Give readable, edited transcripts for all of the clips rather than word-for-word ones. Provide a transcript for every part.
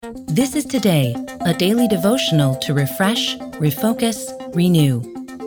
This is Today, a daily devotional to refresh, refocus, renew.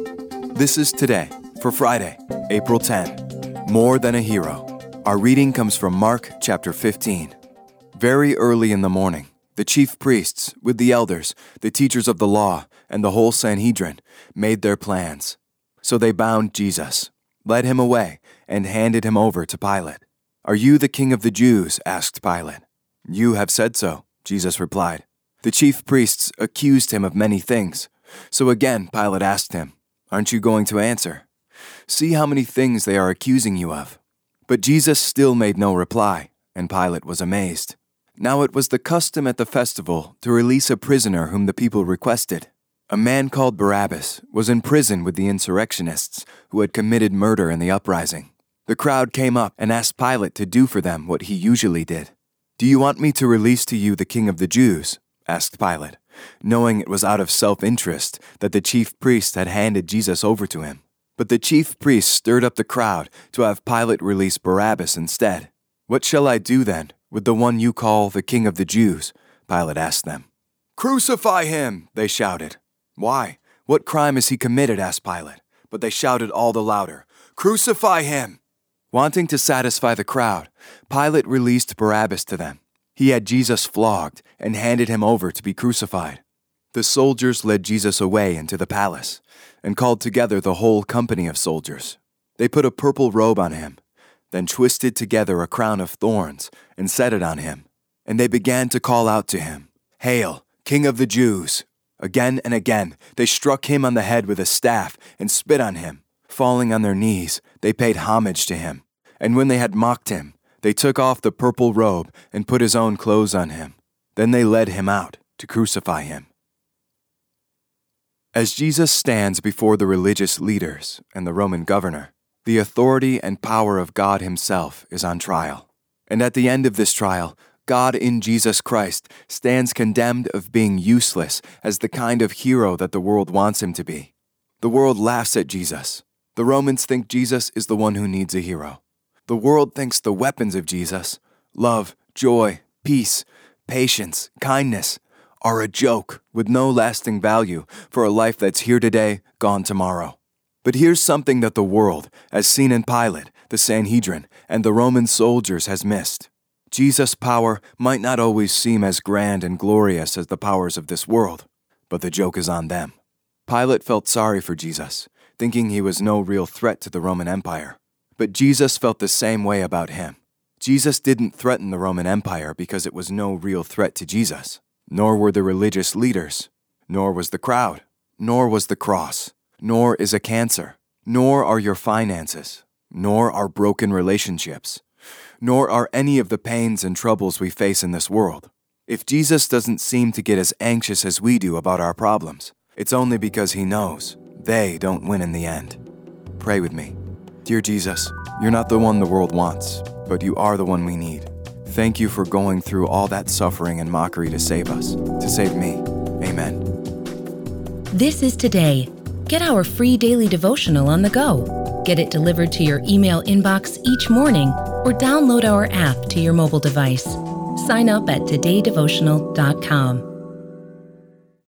This is Today for Friday, April 10. More than a hero. Our reading comes from Mark chapter 15. Very early in the morning, the chief priests, with the elders, the teachers of the law, and the whole Sanhedrin, made their plans. So they bound Jesus, led him away, and handed him over to Pilate. "Are you the king of the Jews?" asked Pilate. "You have said so," Jesus replied. The chief priests accused him of many things. So again Pilate asked him, "Aren't you going to answer? See how many things they are accusing you of." But Jesus still made no reply, and Pilate was amazed. Now it was the custom at the festival to release a prisoner whom the people requested. A man called Barabbas was in prison with the insurrectionists who had committed murder in the uprising. The crowd came up and asked Pilate to do for them what he usually did. "Do you want me to release to you the king of the Jews?" asked Pilate, knowing it was out of self-interest that the chief priests had handed Jesus over to him. But the chief priests stirred up the crowd to have Pilate release Barabbas instead. "What shall I do then with the one you call the king of the Jews?" Pilate asked them. "Crucify him!" they shouted. "Why? What crime has he committed?" asked Pilate. But they shouted all the louder, "Crucify him!" Wanting to satisfy the crowd, Pilate released Barabbas to them. He had Jesus flogged and handed him over to be crucified. The soldiers led Jesus away into the palace and called together the whole company of soldiers. They put a purple robe on him, then twisted together a crown of thorns and set it on him. And they began to call out to him, "Hail, King of the Jews!" Again and again they struck him on the head with a staff and spit on him. Falling on their knees, they paid homage to him. And when they had mocked him, they took off the purple robe and put his own clothes on him. Then they led him out to crucify him. As Jesus stands before the religious leaders and the Roman governor, the authority and power of God himself is on trial. And at the end of this trial, God in Jesus Christ stands condemned of being useless as the kind of hero that the world wants him to be. The world laughs at Jesus. The Romans think Jesus is the one who needs a hero. The world thinks the weapons of Jesus, love, joy, peace, patience, kindness, are a joke with no lasting value for a life that's here today, gone tomorrow. But here's something that the world, as seen in Pilate, the Sanhedrin, and the Roman soldiers has missed. Jesus' power might not always seem as grand and glorious as the powers of this world, but the joke is on them. Pilate felt sorry for Jesus, thinking he was no real threat to the Roman Empire. But Jesus felt the same way about him. Jesus didn't threaten the Roman Empire because it was no real threat to Jesus. Nor were the religious leaders. Nor was the crowd. Nor was the cross. Nor is a cancer. Nor are your finances. Nor are broken relationships. Nor are any of the pains and troubles we face in this world. If Jesus doesn't seem to get as anxious as we do about our problems, it's only because he knows they don't win in the end. Pray with me. Dear Jesus, you're not the one the world wants, but you are the one we need. Thank you for going through all that suffering and mockery to save us, to save me. Amen. This is Today. Get our free daily devotional on the go. Get it delivered to your email inbox each morning or download our app to your mobile device. Sign up at todaydevotional.com.